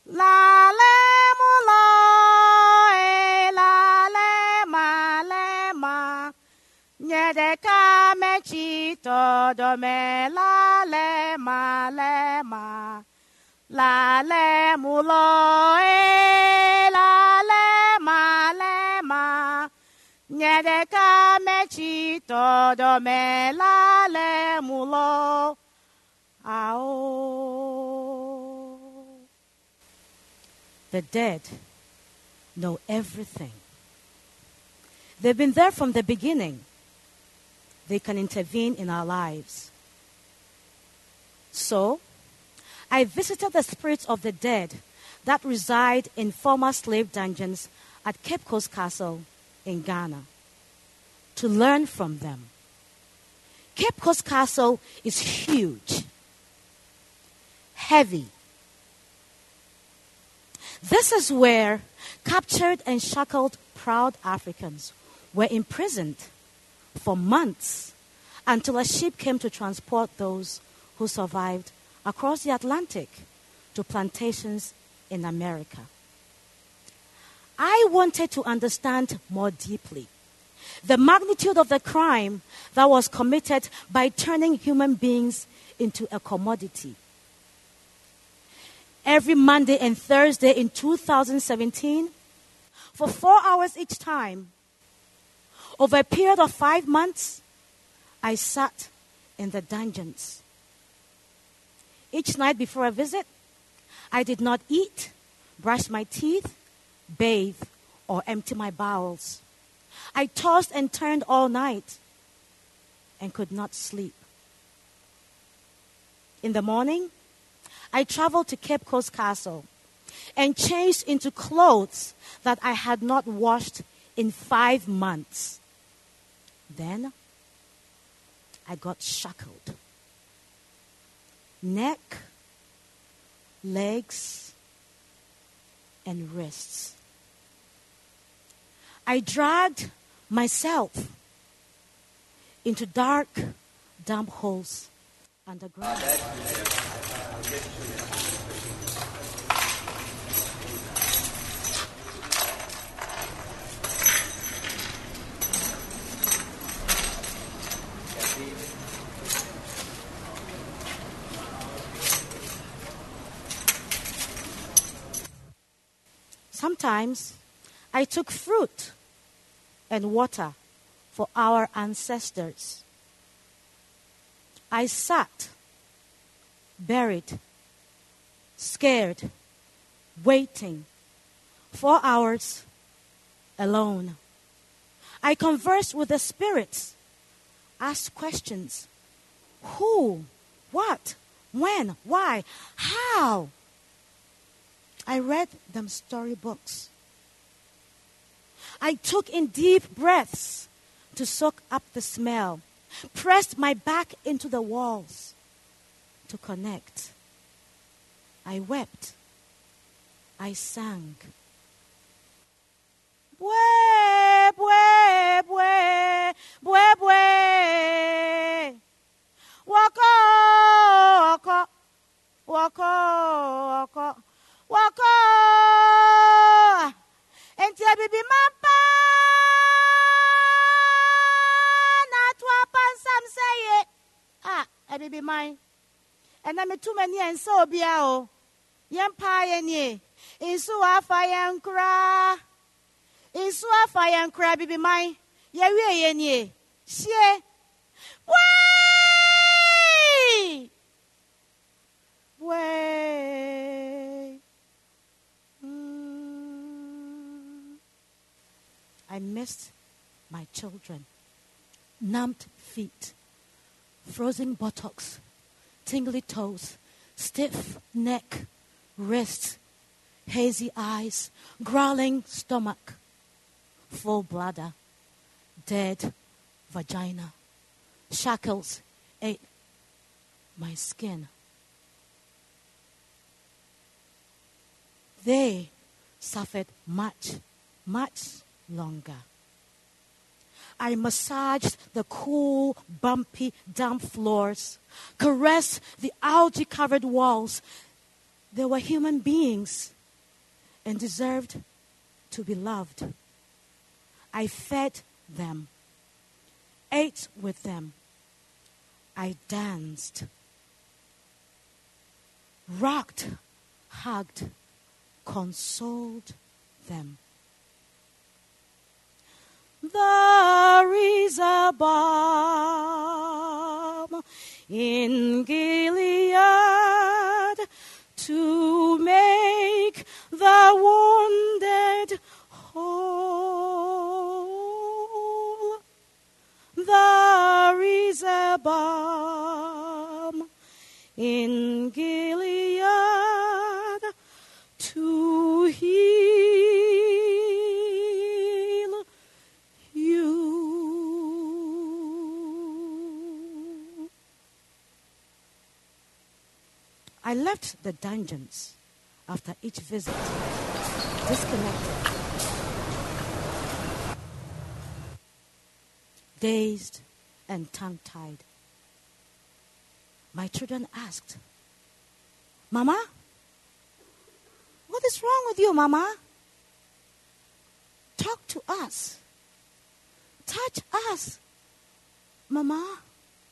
La le mulo, la le ma. Nye de ka me chito do me la le ma. La le mulo, la le ma. Nye de ka me chito do me la le mulo. Ao. The dead know everything. They've been there from the beginning. They can intervene in our lives. So, I visited the spirits of the dead that reside in former slave dungeons at Cape Coast Castle in Ghana to learn from them. Cape Coast Castle is huge, heavy. This is where captured and shackled proud Africans were imprisoned for months until a ship came to transport those who survived across the Atlantic to plantations in America. I wanted to understand more deeply the magnitude of the crime that was committed by turning human beings into a commodity. Every Monday and Thursday in 2017, for 4 hours each time, over a period of 5 months, I sat in the dungeons. Each night before a visit, I did not eat, brush my teeth, bathe, or empty my bowels. I tossed and turned all night and could not sleep. In the morning, I traveled to Cape Coast Castle and changed into clothes that I had not washed in 5 months. Then, I got shackled. Neck, legs, and wrists. I dragged myself into dark, damp holes underground. Sometimes I took fruit and water for our ancestors. I sat, buried, scared, waiting, 4 hours alone. I conversed with the spirits, asked questions. Who? What? When? Why? How? I read them storybooks. I took in deep breaths to soak up the smell, pressed my back into the walls to connect. I wept. I sang. Bwe, bwe, bwe, bwe, bwe. Wako, wako, wako, wako, wako. Enti abibi mapa na tuapa nsam seye. Abibi mai. Ena metume ni enso obia o. Yempa ye ni. Insu afa yankra. Insu afa yankra bibi mai. Ye wie ye ni. Sie. Way! Way! I missed my children. Numbed feet, frozen buttocks, tingly toes, stiff neck, wrists, hazy eyes, growling stomach, full bladder, dead vagina. Shackles ate my skin. They suffered much, much longer. I massaged the cool, bumpy, damp floors, caressed the algae-covered walls. They were human beings and deserved to be loved. I fed them, ate with them. I danced, rocked, hugged, consoled them. There is a balm in Gilead to make the wounded whole. There is a balm in Gilead to heal you. I left the dungeons after each visit, disconnected, dazed and tongue-tied. My children asked, "Mama, what is wrong with you, Mama? Talk to us. Touch us, Mama."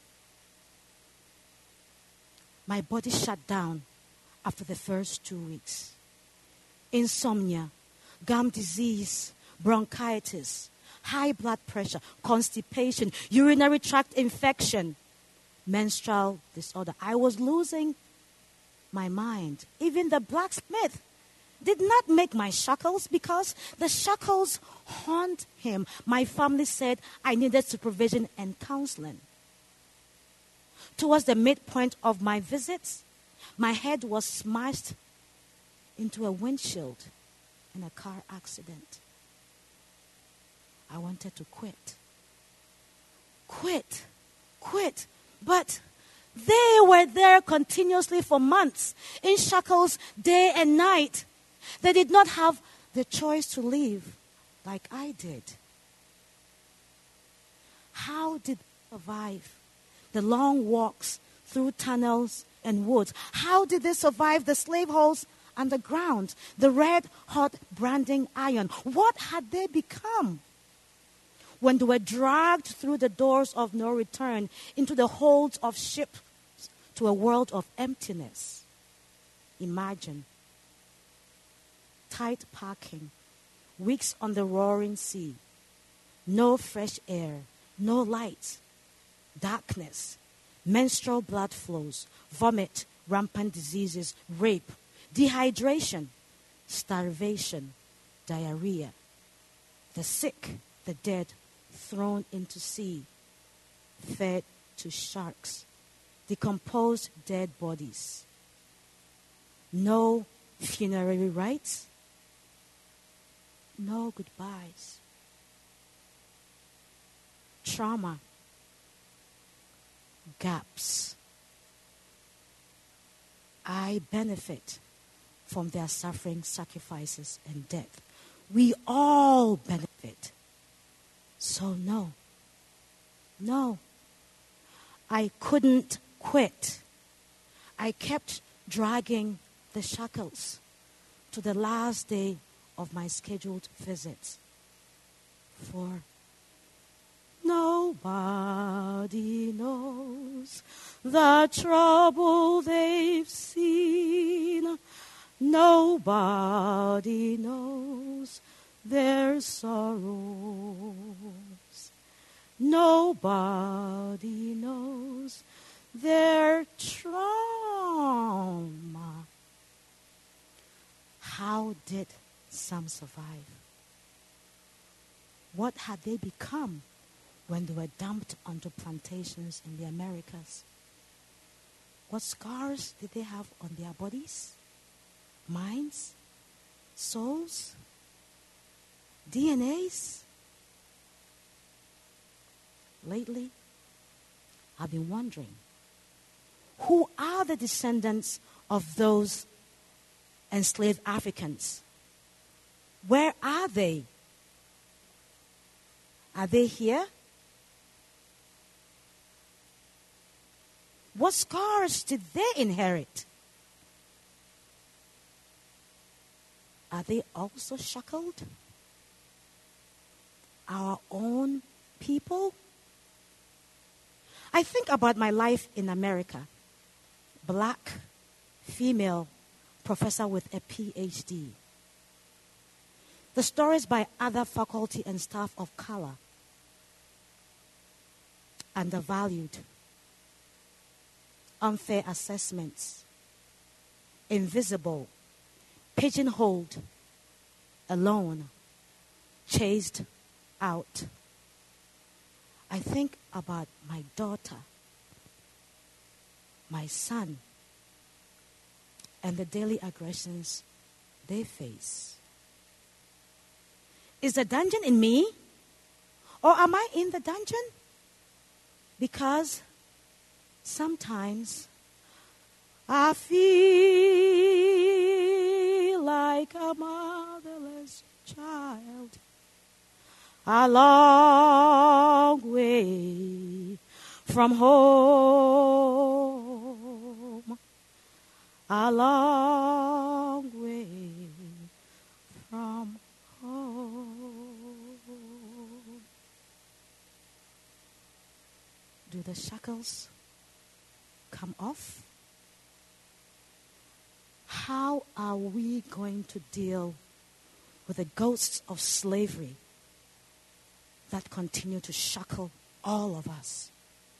My body shut down after the first 2 weeks. Insomnia, gum disease, bronchitis, high blood pressure, constipation, urinary tract infection, menstrual disorder. I was losing my mind. Even the blacksmith did not make my shackles because the shackles haunt him. My family said I needed supervision and counseling. Towards the midpoint of my visits, my head was smashed into a windshield in a car accident. I wanted to quit. But they were there continuously for months, in shackles day and night. They did not have the choice to leave like I did. How did they survive the long walks through tunnels and woods? How did they survive the slave holes underground, the red-hot branding iron? What had they become when they were dragged through the doors of no return into the holds of ships to a world of emptiness? Imagine tight parking, weeks on the roaring sea, no fresh air, no light, darkness, menstrual blood flows, vomit, rampant diseases, rape, dehydration, starvation, diarrhea, the sick, the dead, thrown into sea, fed to sharks, decomposed dead bodies, no funerary rites, no goodbyes, trauma, gaps. I benefit from their suffering, sacrifices, and death. We all benefit. So no, I couldn't quit. I kept dragging the shackles to the last day of my scheduled visits. For nobody knows the trouble they've seen. Nobody knows their sorrows. Nobody knows their trauma. How did some survive? What had they become when they were dumped onto plantations in the Americas? What scars did they have on their bodies, minds, souls, DNAs? Lately, I've been wondering, who are the descendants of those enslaved Africans? Where are they? Are they here? What scars did they inherit? Are they also shackled? Our own people? I think about my life in America. Black, female, professor with a PhD. The stories by other faculty and staff of color. Undervalued. Unfair assessments. Invisible. Pigeonholed. Alone. Chased out. I think about my daughter, my son, and the daily aggressions they face. Is the dungeon in me? Or am I in the dungeon? Because sometimes I feel like a motherless child. A long way from home. A long way from home. Do the shackles come off? How are we going to deal with the ghosts of slavery that continue to shackle all of us?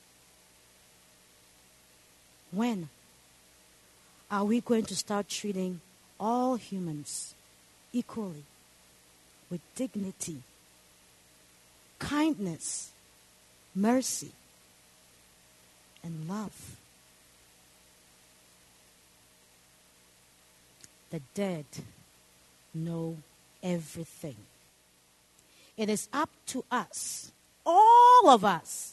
When are we going to start treating all humans equally, with dignity, kindness, mercy, and love? The dead know everything. It is up to us, all of us,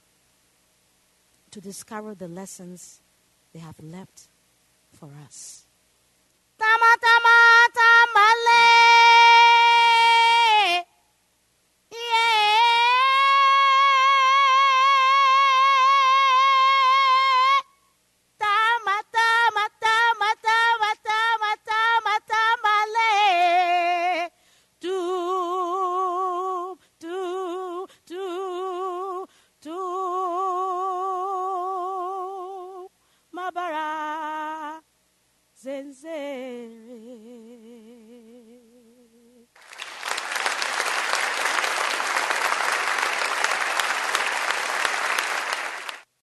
to discover the lessons they have left for us. Tama tama tamale. Yeah. Tama tama tama tama tama tama tamale. Do Mabara Zenze